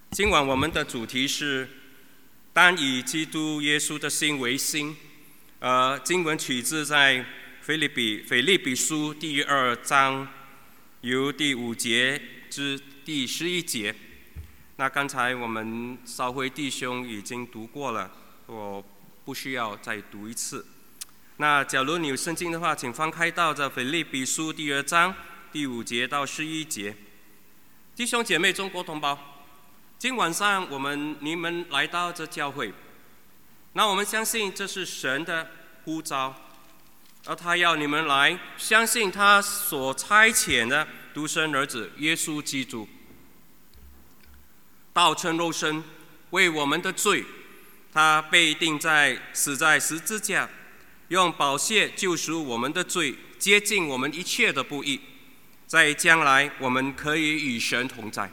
今晚我们的主题是单以基督耶稣的心为心。经文取自在腓立比书第2章，由第5节至第11节。那刚才我们少辉弟兄已经读过了，我不需要再读一次。那假如你有圣经的话，请翻开到这腓立比书第2章第5节到11节。弟兄姐妹、中国同胞，今晚上你们来到这教会，那我们相信这是神的呼召，而他要你们来相信他所差遣的独生儿子耶稣基督，道成肉身，为我们的罪，他被死在十字架，用宝血救赎我们的罪，洁净我们一切的不义，在将来我们可以与神同在。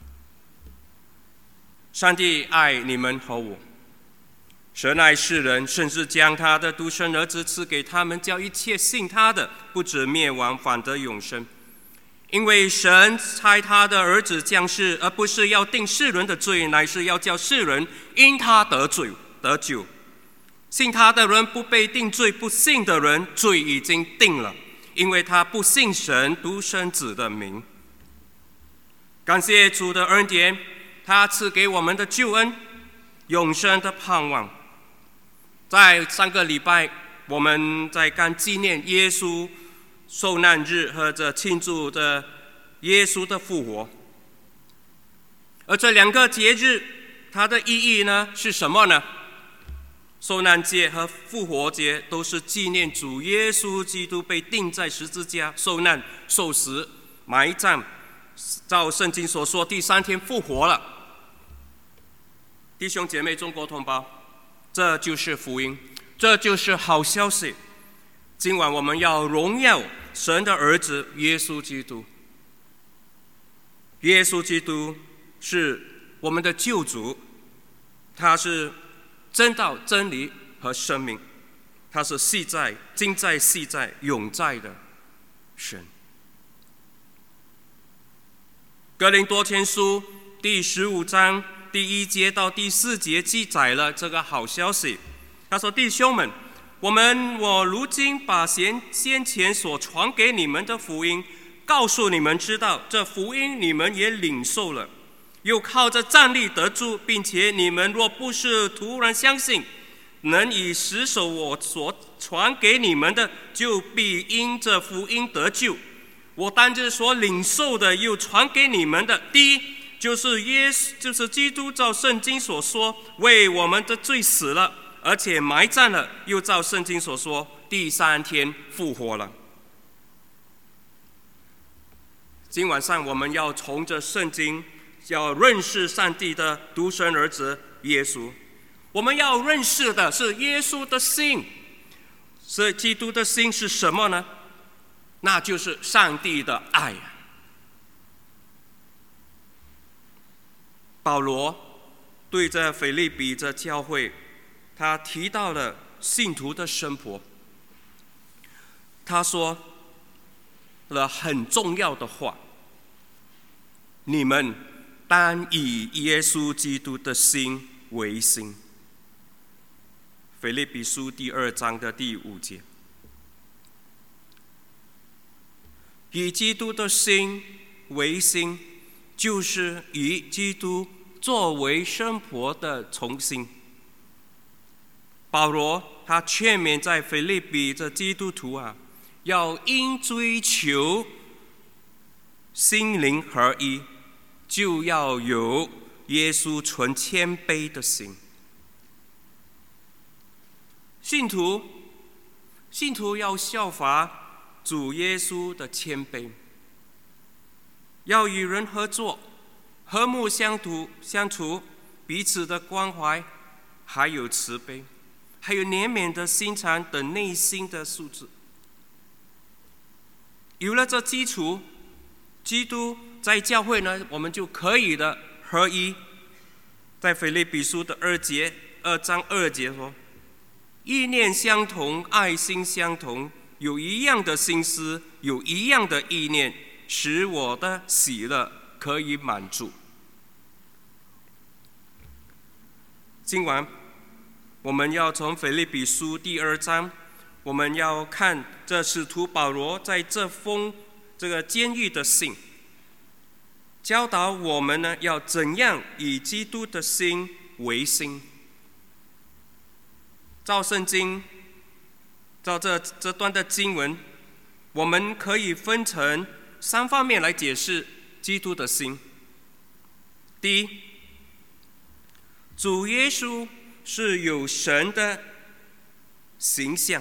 上帝爱你们和我，神爱世人，甚至将他的独生儿子赐给他们，叫一切信他的不至灭亡，反得永生。因为神差他的儿子降世，而不是要定世人的罪，乃是要叫世人因他得救。信他的人不被定罪，不信的人罪已经定了，因为他不信神独生子的名。感谢主的恩典，他赐给我们的救恩，永生的盼望。在上个礼拜，我们在刚纪念耶稣受难日和庆祝的耶稣的复活。而这两个节日，它的意义呢是什么呢？受难节和复活节都是纪念主耶稣基督被钉在十字架、受难、受死、埋葬，照圣经所说，第3天复活了。弟兄姐妹、中国同胞，这就是福音，这就是好消息。今晚我们要荣耀神的儿子耶稣基督。耶稣基督是我们的救主，他是真道、真理和生命，他是昔在、今在、昔在、永在的神。哥林多前书第15章第1节到第4节记载了这个好消息。他说：弟兄们，我如今把先前所传给你们的福音告诉你们知道，这福音你们也领受了，又靠着站立得住，并且你们若不是突然相信，能以实守我所传给你们的，就必因这福音得救。我当日所领受的又传给你们的，第一就是基督照圣经所说，为我们的罪死了，而且埋葬了，又照圣经所说，第3天复活了。今晚上我们要从这圣经要认识上帝的独生儿子耶稣。我们要认识的是耶稣的心。所以基督的心是什么呢？那就是上帝的爱。保罗对着腓立比这教会，他提到了信徒的生活。他说了很重要的话：你们当以耶稣基督的心为心。腓立比书第2章的第5节。以基督的心为心，就是以基督作为生活的重心。保罗他劝勉在腓立比这基督徒要因追求心灵合一，就要有耶稣存谦卑的心。信徒要效法主耶稣的谦卑，要与人合作，和睦相处，彼此的关怀，还有慈悲，还有怜悯的心肠等内心的素质。有了这基础，基督在教会呢，我们就可以的合一。在腓立比书的2章2节说：意念相同，爱心相同，有一样的心思，有一样的意念，使我的喜乐可以满足。 今晚我们要从腓立比书第2章，我们要看这使徒保罗在这封这个监狱的信，教导我们呢要怎样以基督的心为心。照圣经，照这段的经文，我们可以分成3方面来解释基督的心。第一，主耶稣是有神的形象。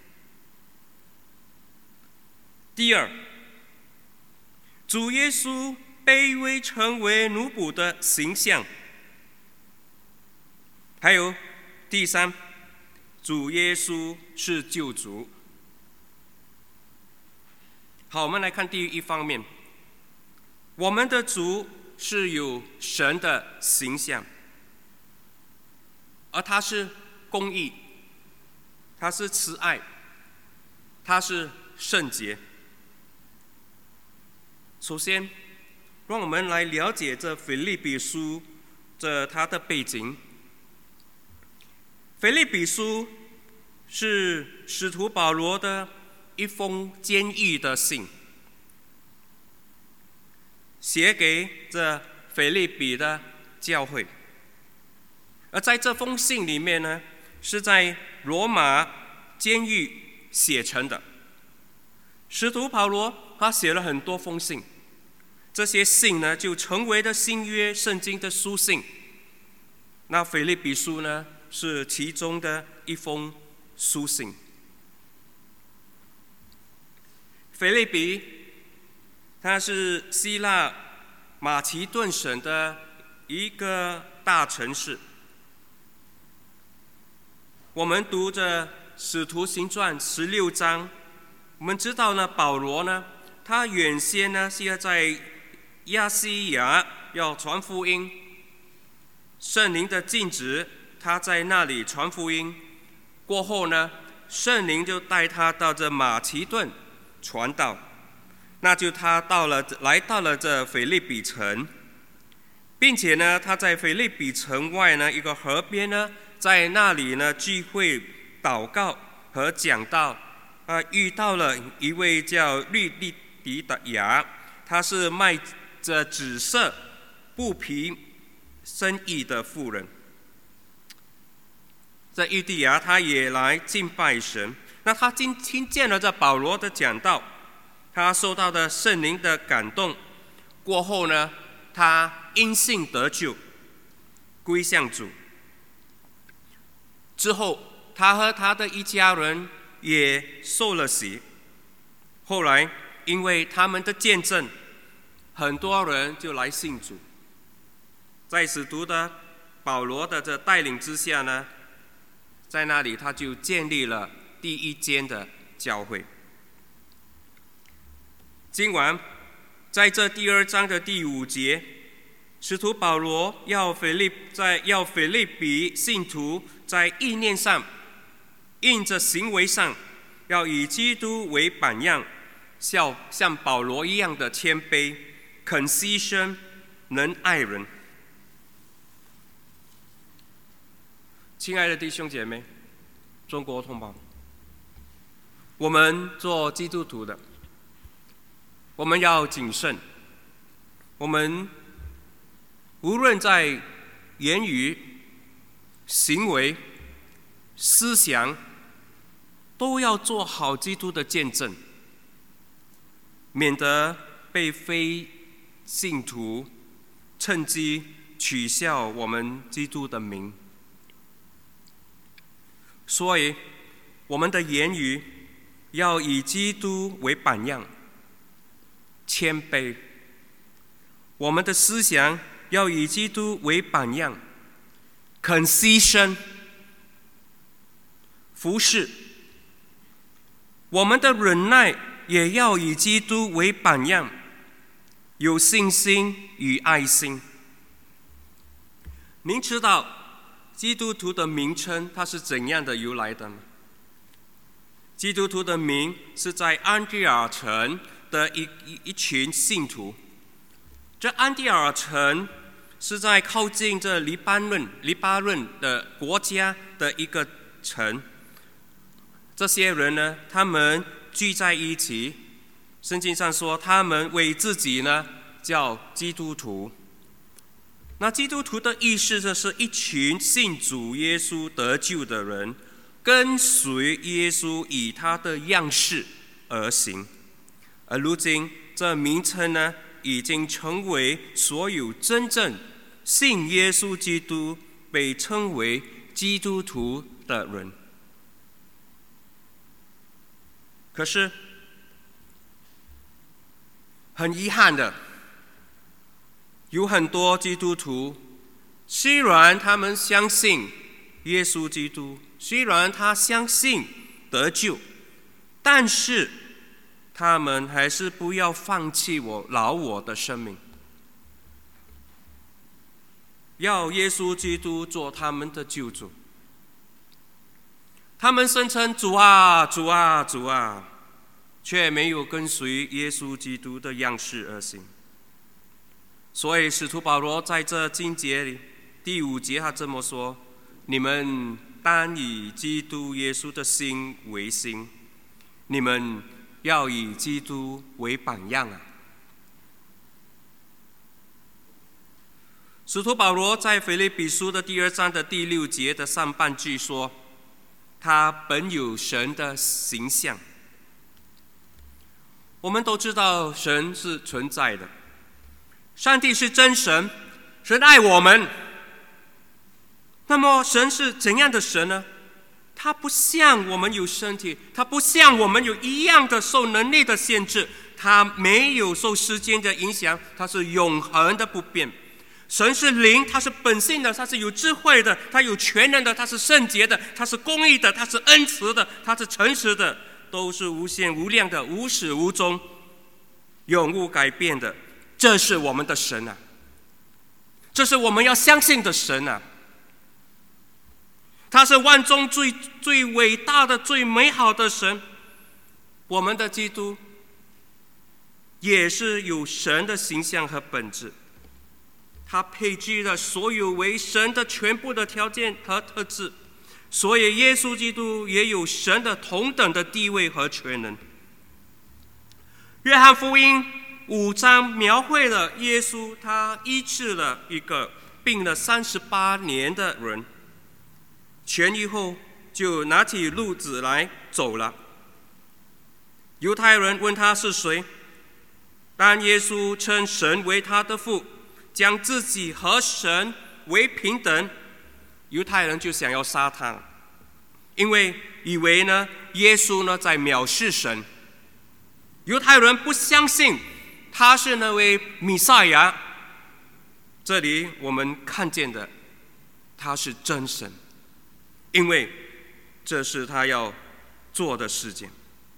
第二，主耶稣卑微成为奴仆的形象。还有第三，主耶稣是救主。好，我们来看第一方面，我们的主是有神的形象，而他是公义，他是慈爱，他是圣洁。首先，让我们来了解这腓立比书它的背景。腓立比书是使徒保罗的一封监狱的信，写给这腓立比的教会。而在这封信里面呢，是在罗马监狱写成的。使徒保罗他写了很多封信，这些信呢就成为了新约圣经的书信。那腓立比书呢是其中的一封书信。腓立比它是希腊马其顿省的一个大城市。我们读着使徒行传16章，我们知道呢，保罗呢，他原先呢是要在亚细亚要传福音，圣灵的禁止他在那里传福音。过后呢，圣灵就带他到这马其顿传道，那就他来到了这腓立比城，并且呢，他在腓立比城外呢一个河边呢，在那里呢聚会、祷告和讲道。遇到了一位叫律利迪的亚，他是卖着紫色布匹生意的妇人。这律迪亚他也来敬拜神。那他听见了这保罗的讲道，他受到的圣灵的感动，过后呢，他因信得救，归向主。之后，他和他的一家人也受了洗。后来，因为他们的见证，很多人就来信主。在使徒的保罗的这带领之下呢，在那里他就建立了第一间的教会。今晚在这第2章的第5节，使徒保罗要腓立比信徒在意念上、印着行为上，要以基督为榜样，像保罗一样的谦卑、肯牺牲、能爱人。亲爱的弟兄姐妹，中国同胞，我们做基督徒的，我们要谨慎。我们无论在言语、行为、思想，都要做好基督的见证，免得被非信徒趁机取笑我们基督的名。所以，我们的言语要以基督为榜样，谦卑；我们的思想要以基督为榜样，肯牺牲、服侍；我们的忍耐也要以基督为榜样，有信心与爱心。您知道基督徒的名称它是怎样的由来的吗？基督徒的名是在安提阿城的一群信徒。这安提阿城是在靠近这黎巴嫩的国家的一个城。这些人呢，他们聚在一起，圣经上说他们为自己呢叫基督徒。那基督徒的意思就是一群信主耶稣得救的人，跟随耶稣以他的样式而行。而如今这名称呢，已经成为所有真正信耶稣基督被称为基督徒的人。可是很遗憾的，有很多基督徒，虽然他们相信耶稣基督，虽然他相信得救，但是他们还是不要放弃老我的生命，要耶稣基督做他们的救主。他们声称主啊，主啊，主啊，却没有跟随耶稣基督的样式而行。所以使徒保罗在这经节里第5节他这么说：你们当以基督耶稣的心为心，你们要以基督为榜样啊。使徒保罗在腓立比书的第2章的第6节的上半句说，他本有神的形象。我们都知道神是存在的，上帝是真神，神爱我们。那么神是怎样的神呢？他不像我们有身体，他不像我们有一样的受能力的限制，他没有受时间的影响，他是永恒的不变。神是灵，他是本性的，他是有智慧的，他有全能的，他是圣洁的，他是公义的，他是恩慈的，他是诚实的，都是无限无量的，无始无终，永不改变的。这是我们的神啊，这是我们要相信的神啊。他是万中最伟大的、最美好的神。我们的基督也是有神的形象和本质，他配具了所有为神的全部的条件和特质，所以耶稣基督也有神的同等的地位和全能。约翰福音5章描绘了耶稣，他医治了一个病了38年的人，痊愈后就拿起褥子来走了。犹太人问他是谁，但耶稣称神为他的父，将自己和神为平等，犹太人就想要杀他，因为以为呢耶稣呢在藐视神。犹太人不相信他是那位弥赛亚。这里我们看见的，他是真神，因为这是他要做的事情。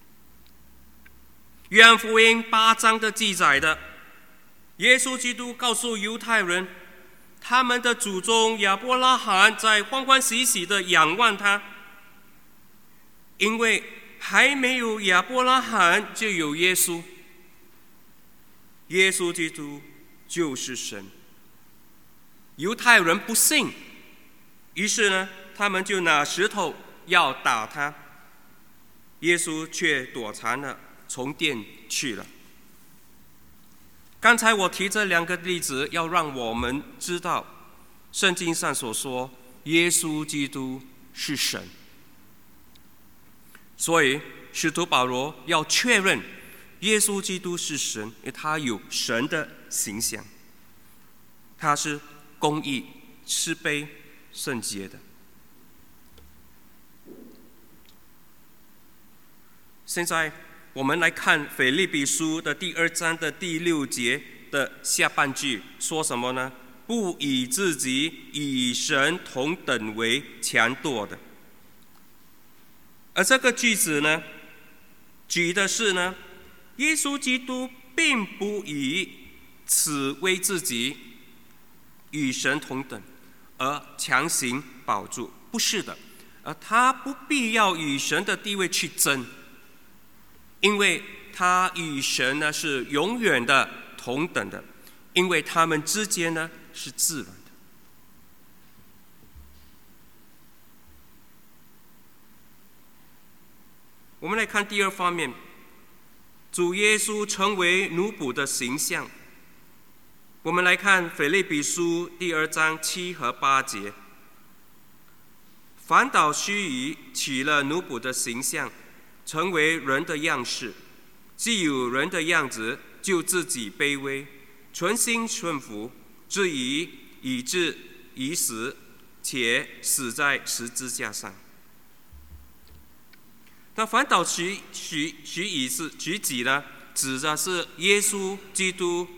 约翰福音8章的记载的，耶稣基督告诉犹太人，他们的祖宗亚伯拉罕在欢欢喜喜的仰望他，因为还没有亚伯拉罕就有耶稣，耶稣基督就是神。犹太人不信，于是呢他们就拿石头要打他，耶稣却躲藏了，从殿去了。刚才我提这2个例子，要让我们知道圣经上所说耶稣基督是神。所以使徒保罗要确认耶稣基督是神，因为他有神的形象，他是公义、慈悲、圣洁的。现在我们来看腓立比书的第2章的第6节的下半句说什么呢？不以自己与神同等为强夺的。而这个句子呢，举的是呢，耶稣基督并不以此为自己与神同等而强行保住，不是的，而他不必要与神的地位去争，因为他与神呢是永远的同等的，因为他们之间呢是自然的。我们来看第二方面，主耶稣成为奴仆的形象。我们来看腓立比书第2章7和8节。反倒须以取了奴仆的形象，成为人的样式，既有人的样子，就自己卑微，存心顺服，至于以致于死，且死在十字架上。那反倒许以是举己呢，指的是耶稣基督，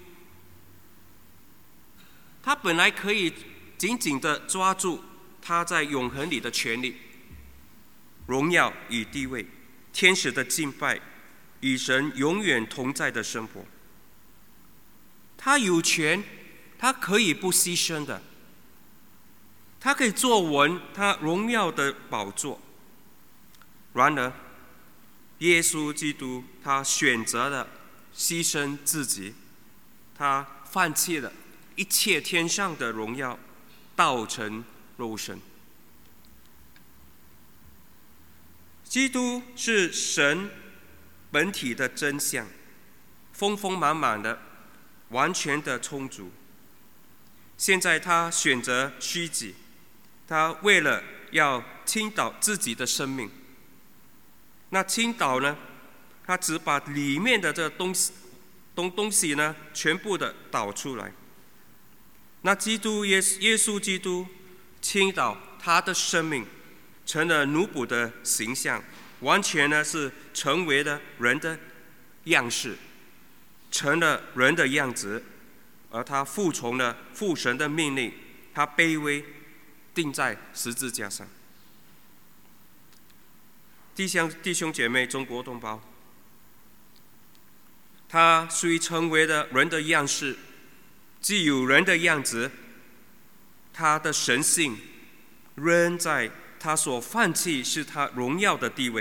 他本来可以紧紧地抓住他在永恒里的权利、荣耀与地位、天使的敬拜，与神永远同在的生活。他有权，他可以不牺牲的，他可以坐稳他荣耀的宝座。然而，耶稣基督他选择了牺牲自己，他放弃了一切天上的荣耀，道成肉身。基督是神本体的真相，丰丰满满的，完全的充足。现在他选择虚己，他为了要倾倒自己的生命。那倾倒呢，他只把里面的这东西呢，全部的倒出来。那耶稣基督倾倒他的生命，成了奴仆的形象，完全呢是成为了人的样式，成了人的样子，而他服从了父神的命令，他卑微，钉在十字架上。弟兄姐妹，中国同胞，他虽成为了人的样式，既有人的样子，他的神性仍在他所放弃是他荣耀的地位，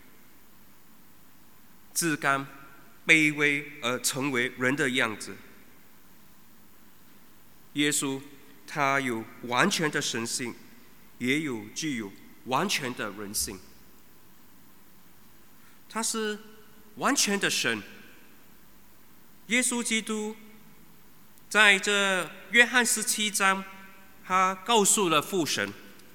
自甘卑微而成为人的样子。耶稣他有完全的神性，也具有完全的人性。他是完全的神。耶稣基督在这约翰17章，他告诉了父神：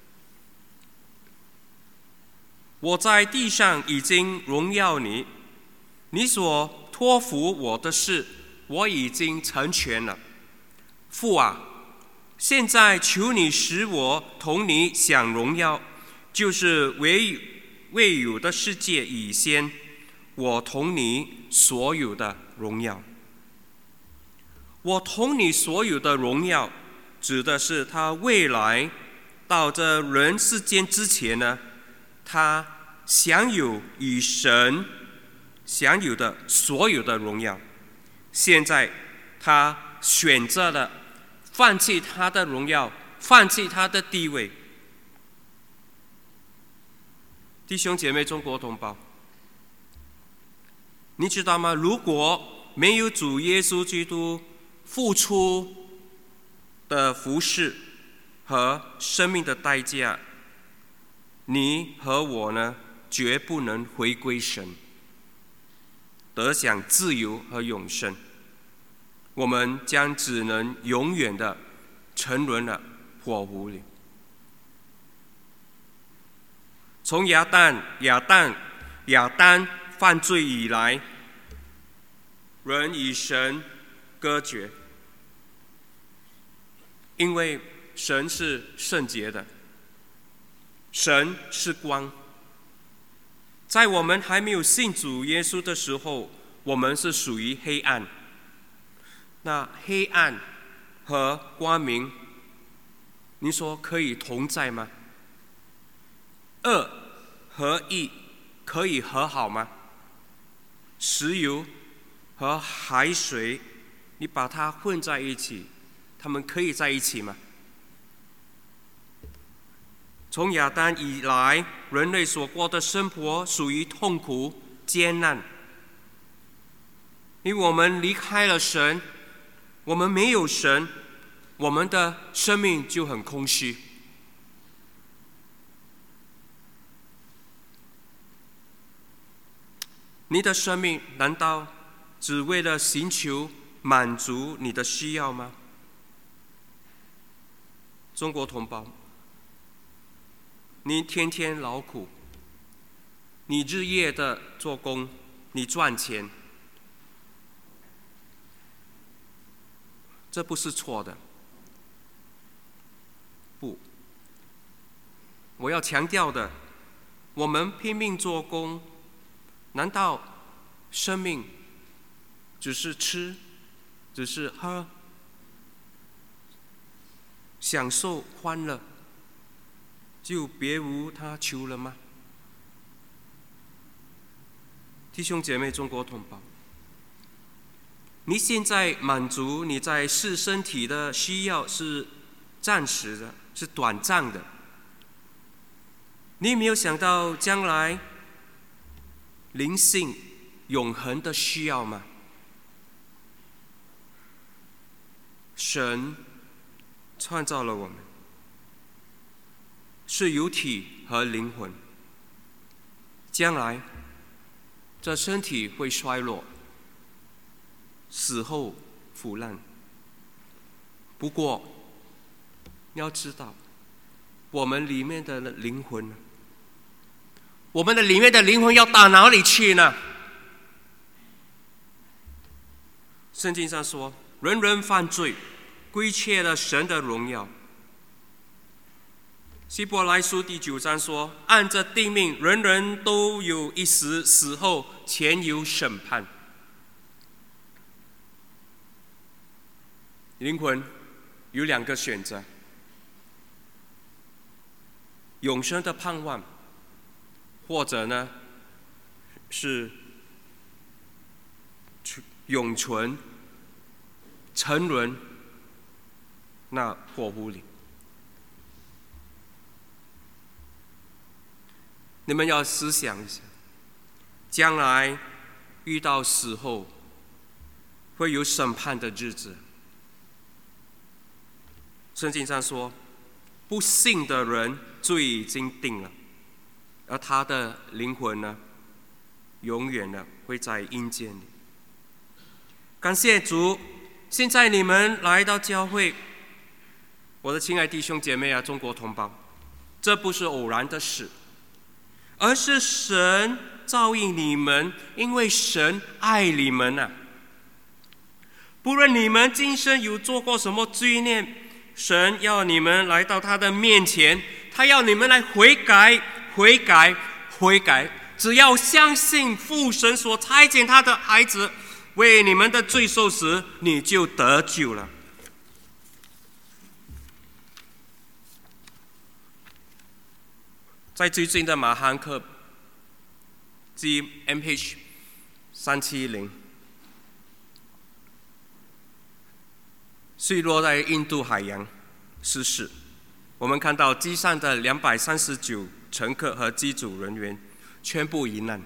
我在地上已经荣耀你，你所托付我的事，我已经成全了。父啊，现在求你使我同你享荣耀，就是未有的世界以先，我同你所有的荣耀。我同你所有的荣耀，指的是他未来到这人世间之前呢，他享有与神享有的所有的荣耀。现在他选择了放弃他的荣耀，放弃他的地位。弟兄姐妹，中国同胞，你知道吗？如果没有主耶稣基督付出的服事和生命的代价，你和我呢，绝不能回归神，得享自由和永生。我们将只能永远的沉沦了火湖里。从亚当犯罪以来，人与神隔绝，因为神是圣洁的，神是光。在我们还没有信主耶稣的时候，我们是属于黑暗。那黑暗和光明，你说可以同在吗？恶和义可以和好吗？石油和海水，你把它混在一起，它们可以在一起吗？从亚当以来，人类所过的生活属于痛苦艰难，因为我们离开了神，我们没有神， 我们的生命就很空虚。你的生命难道只为了寻求满足你的需要吗？中国同胞，你天天劳苦，你日夜的做工，你赚钱，这不是错的。不，我要强调的，我们拼命做工，难道生命只是吃，只是喝，享受欢乐，就别无他求了吗？弟兄姐妹，中国同胞，你现在满足你在世身体的需要是暂时的，是短暂的。你有没有想到将来灵性永恒的需要吗？神创造了我们，是有体和灵魂。将来这身体会衰落，死后腐烂。不过你要知道，我们里面的灵魂呢？我们的里面的灵魂要到哪里去呢？圣经上说，人人犯罪，亏缺了神的荣耀。希伯来书第9章说，按着定命，人人都有一死，死后前有审判。灵魂有2个选择：永生的盼望，或者呢是永存、沉沦那火湖里。你们要思想一下，将来遇到死后会有审判的日子。圣经上说，不信的人罪已经定了，而他的灵魂呢，永远的会在阴间里。感谢主，现在你们来到教会，我的亲爱弟兄姐妹啊，中国同胞，这不是偶然的事，而是神照应你们，因为神爱你们啊。不论你们今生有做过什么罪孽，神要你们来到他的面前，他要你们来悔改，悔改，悔改。只要相信父神所差遣他的孩子为你们的罪受死，你就得救了。在最近的马汉克 GMH370 坠落在印度海洋失事，我们看到机上的239乘客和机组人员全部罹难。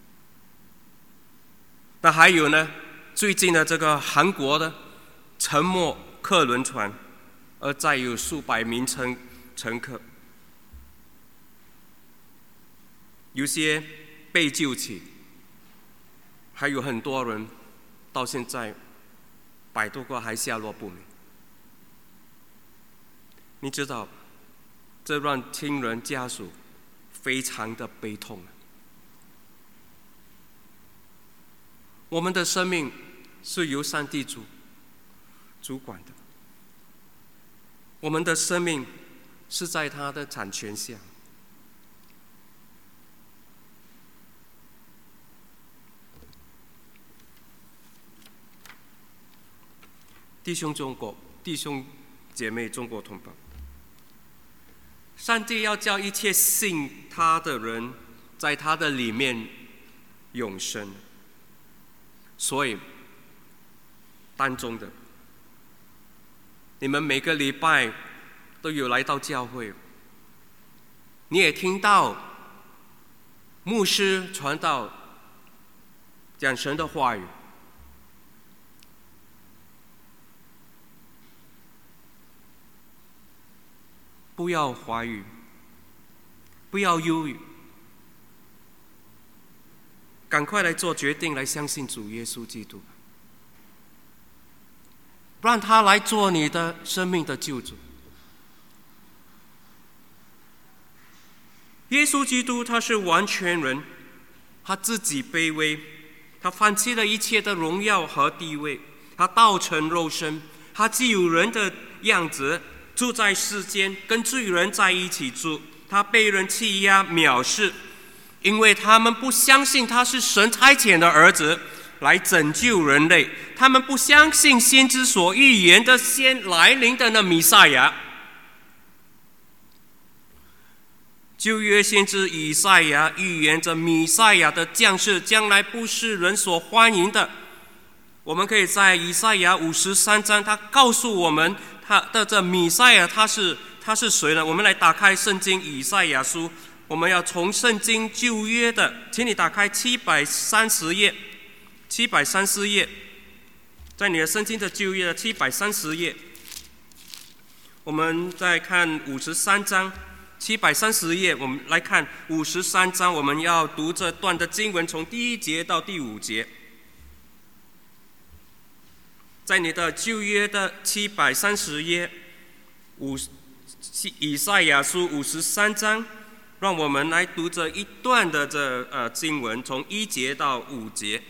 那还有呢，最近的这个韩国的沉没客轮船，而载有数百名乘客，有些被救起，还有很多人到现在100多个还下落不明。你知道，这让亲人家属非常的悲痛。我们的生命是由上帝主管的，我们的生命是在他的产权下。弟兄姐妹，中国同胞，上帝要叫一切信他的人在他的里面永生。所以当中的你们每个礼拜都有来到教会，你也听到牧师传道讲神的话语。 不要怀疑，不要忧郁，赶快来做决定，来相信主耶稣基督，让他来做你的生命的救主。耶稣基督他是完全人，他自己卑微，他放弃了一切的荣耀和地位，他道成肉身，他既有人的样子，住在世间，跟罪人在一起住，他被人欺压藐视，因为他们不相信他是神差遣的儿子来拯救人类，他们不相信先知所预言的先来临的那弥赛亚。旧约先知以赛亚预言着弥赛亚的降世将来不是人所欢迎的。我们可以在以赛亚53章，他告诉我们他的这弥赛亚他是谁呢？我们来打开圣经以赛亚书，我们要从圣经旧约的，请你打开730页，734页，在你的圣经的旧约的730页，我们再看53章。730页，我们来看53章，我们要读这段的经文，从第1节到第5节。在你的旧约的730页，以赛亚书53章，让我们来读这一段的经文，从1节到5节。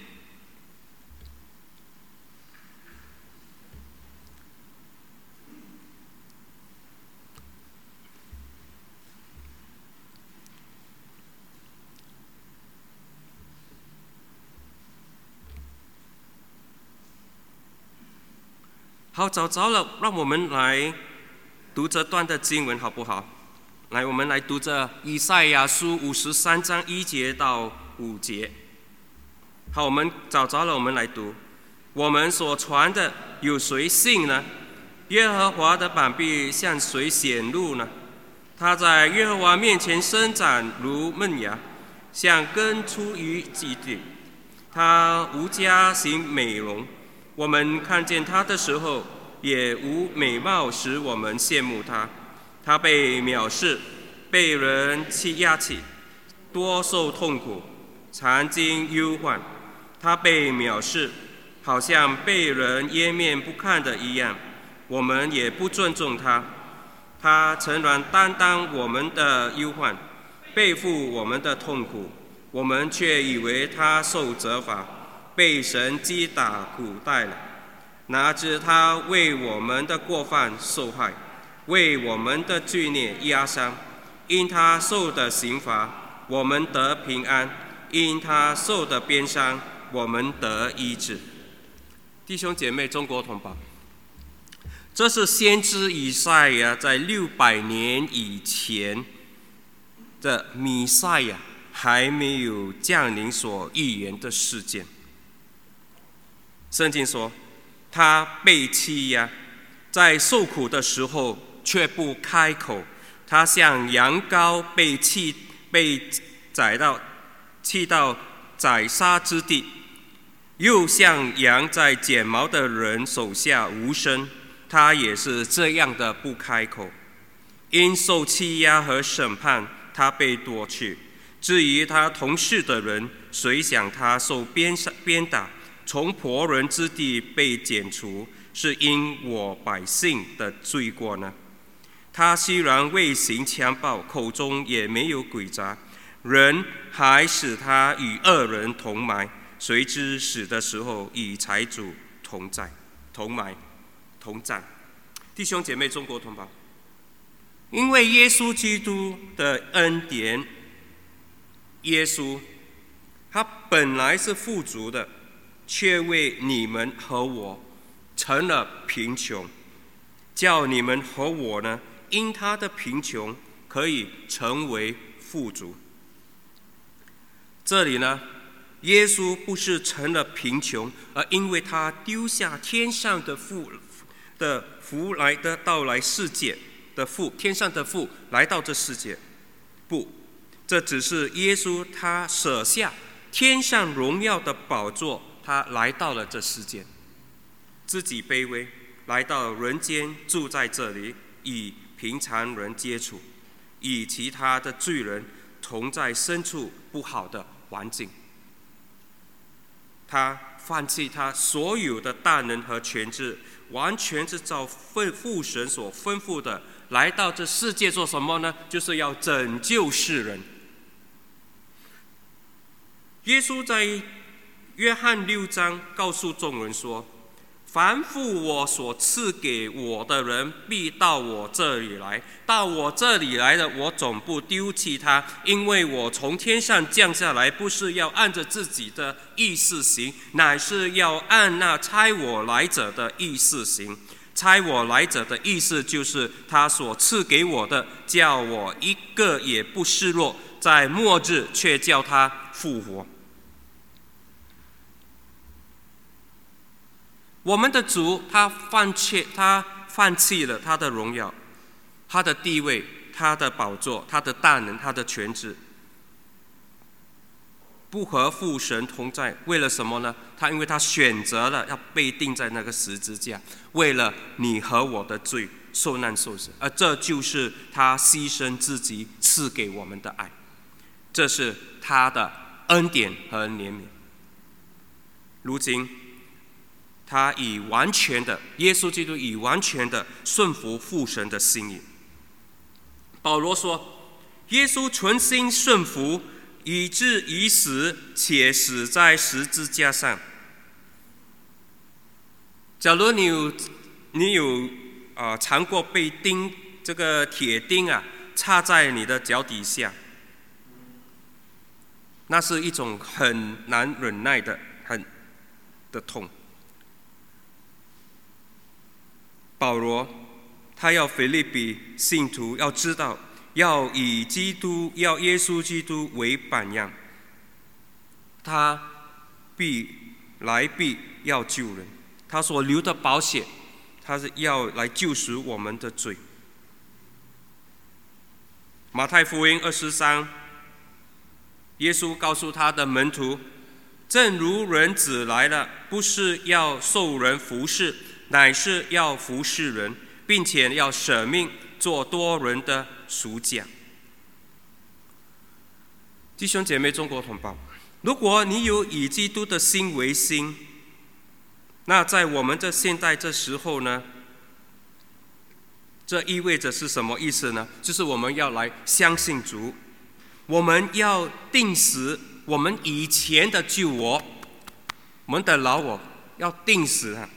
好，找着了，让我们来读这段的经文，好不好？来，我们来读这以赛亚书53章1节到5节。好，我们找着了，我们来读。我们所传的，有谁信呢？耶和华的膀臂向谁显露呢？他在耶和华面前生长如嫩芽，像根出于基地。他无家行美容。我们看见他的时候，也无美貌使我们羡慕他。他被藐视，被人欺压起，多受痛苦，常经忧患。他被藐视，好像被人掩面不看的一样，我们也不尊重他。他诚然担当我们的忧患，背负我们的痛苦，我们却以为他受责罚，被神击打苦待了。哪知他为我们的过犯受害，为我们的罪孽压伤。因他受的刑罚，我们得平安；因他受的鞭伤，我们得医治。弟兄姐妹，中国同胞，这是先知以赛亚在600年以前的弥赛亚还没有降临所预言的事件。圣经说，他被欺压，在受苦的时候却不开口。他像羊羔被弃到宰杀之地，又像羊在剪毛的人手下无声。他也是这样的不开口。因受欺压和审判，他被夺去。至于他同事的人，谁想他受鞭打，从仆人之地被剪除，是因我百姓的罪过呢？他虽然未行强暴，口中也没有诡诈，人还使他与恶人同埋，谁知死的时候与财主同葬。弟兄姐妹，中国同胞，因为耶稣基督的恩典，耶稣他本来是富足的，却为你们和我成了贫穷，叫你们和我呢，因他的贫穷可以成为富足。这里呢，耶稣不是成了贫穷，而因为他丢下天上的福来的到来世界的福，天上的福来到这世界。不，这只是耶稣他舍下天上荣耀的宝座，他来到了这世界，自己卑微来到人间，住在这里，以平常人接触，与其他的罪人同在身处不好的环境。他放弃他所有的大能和权制，完全是照父神所吩咐的，来到这世界做什么呢？就是要拯救世人。耶稣在约翰6章告诉众人说：凡父我所赐给我的人，必到我这里来；到我这里来的，我总不丢弃他，因为我从天上降下来，不是要按着自己的意思行，乃是要按那差我来者的意思行。差我来者的意思就是他所赐给我的，叫我一个也不失落，在末日却叫他复活。我们的主他放弃了他的荣耀，他的地位，他的宝座，他的大能，他的权制，不和父神同在。为了什么呢？因为他选择了要被钉在那个十字架，为了你和我的罪受难受死，而这就是他牺牲自己赐给我们的爱，这是他的恩典和怜悯。如今耶稣基督以完全的顺服父神的心意。保罗说，耶稣存心顺服，以至于死，且死在十字架上。假如你有尝过被这个铁钉插在你的脚底下，那是一种很难忍耐的痛。保罗他要腓立比信徒要知道，要以耶稣基督为榜样，他必要救人，他所流的宝血，他是要来救赎我们的罪。马太福音23，耶稣告诉他的门徒，正如人子来了，不是要受人服侍，乃是要服侍人，并且要舍命做多人的赎价。弟兄姐妹，中国同胞，如果你有以基督的心为心，那在我们这现代这时候呢，这意味着是什么意思呢？就是我们要来相信主，我们要定死我们以前的旧我，我们的老我要定死它。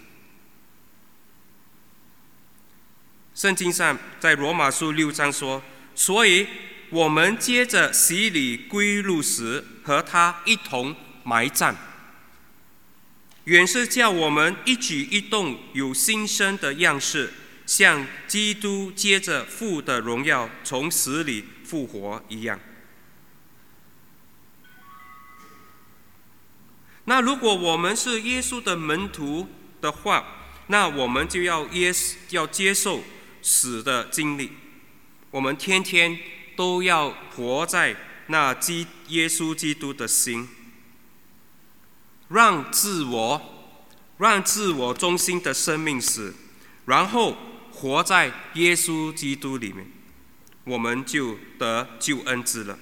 圣经上在罗马书6章说，所以我们接着洗礼归入死，和他一同埋葬，原是叫我们一举一动有新生的样式，像基督接着父的荣耀从死里复活一样。那如果我们是耶稣的门徒的话，那我们就要接受死的经历，我们天天都要活在那耶稣基督的心，让自我中心的生命死，然后活在耶稣基督里面，我们就得救恩之了。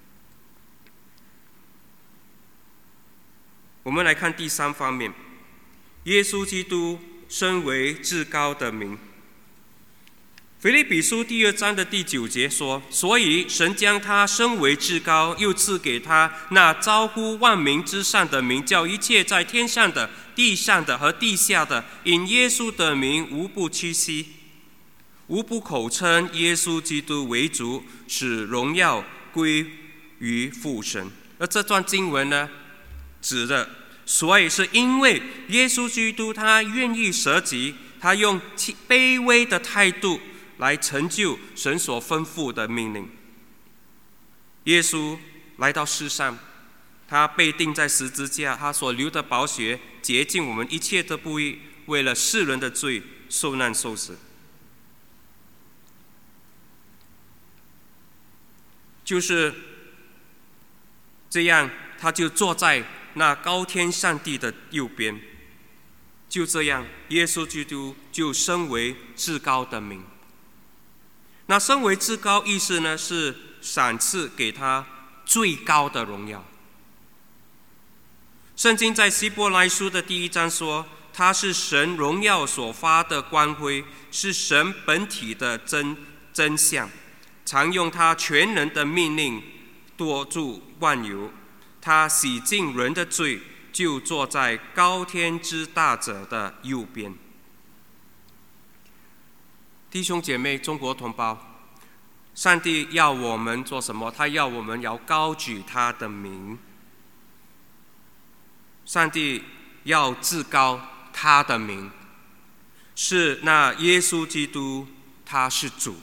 我们来看第3方面，耶稣基督身为至高的名。腓立比书第2章的第9节说，所以神将他升为至高，又赐给他那招乎万民之上的名，叫一切在天上的、地上的和地下的，因耶稣的名无不屈膝，无不口称耶稣基督为主，使荣耀归于父神。而这段经文呢，指的所以是因为耶稣基督他愿意舍己，他用卑微的态度来成就神所吩咐的命令。耶稣来到世上，他被钉在十字架，他所流的宝血洁净我们一切的不义，为了世人的罪受难受死。就是这样，他就坐在那高天上帝的右边。就这样，耶稣基督就升为至高的名。 那身为至高意思呢，是赏赐给他最高的荣耀。圣经在希伯来书的第1章说，他是神荣耀所发的光辉，是神本体的真相，常用他全能的命令托住万有。他洗净人的罪，就坐在高天之大者的右边。弟兄姐妹，中国同胞，上帝要我们做什么？他要我们要高举他的名。上帝要至高他的名，是那耶稣基督，他是主。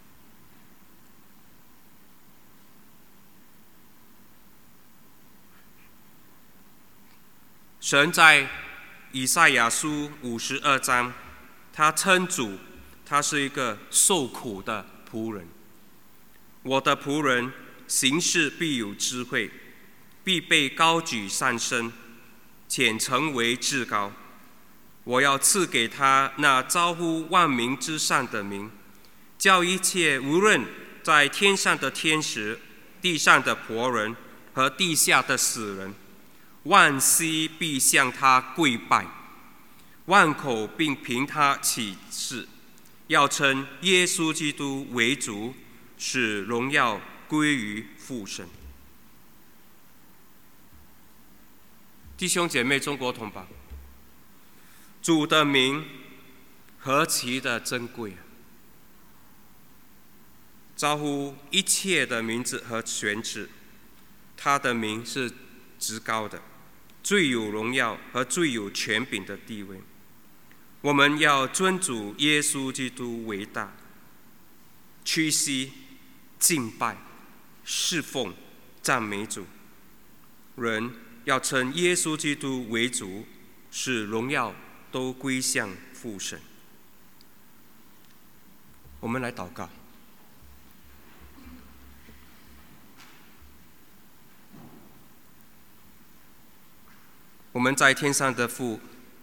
神在以赛亚书52章，他称主，他是一个受苦的仆人。我的仆人行事必有智慧，必被高举上升，且成为至高。我要赐给他那招乎万民之上的名，叫一切无论在天上的天使、地上的仆人和地下的死人，万膝必向他跪拜，万口并凭他起誓，要称耶稣基督为主，使荣耀归于父神。弟兄姐妹，中国同胞，主的名何其的珍贵啊！招呼一切的名字和权职，他的名是至高的，最有荣耀和最有权柄的地位。我们要尊主耶稣基督为大，屈膝敬拜、侍奉、赞美主。人要称耶稣基督为主，使荣耀都归向父神。我们来祷告。我们在天上的父，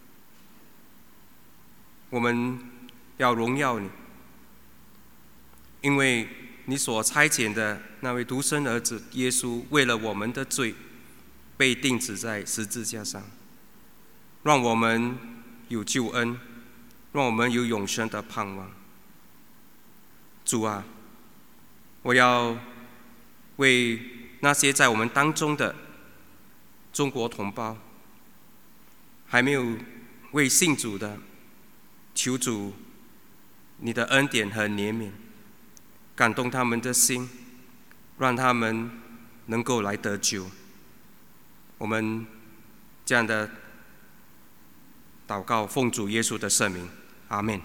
我们要荣耀你，因为你所差遣的那位独生儿子耶稣，为了我们的罪被钉死在十字架上，让我们有救恩，让我们有永生的盼望。主啊，我要为那些在我们当中的中国同胞，还没有为信主的，求主你的恩典和怜悯感动他们的心，让他们能够来得救。我们这样的祷告，奉主耶稣的圣名，阿们。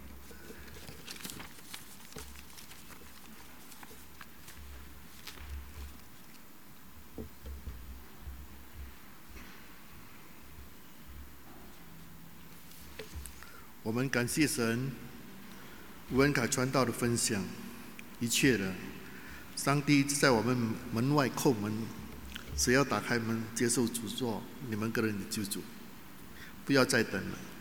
我们感谢神，吴恩凯传道的分享，一切的，上帝在我们门外叩门，谁要打开门接受主做你们个人的救主？不要再等了。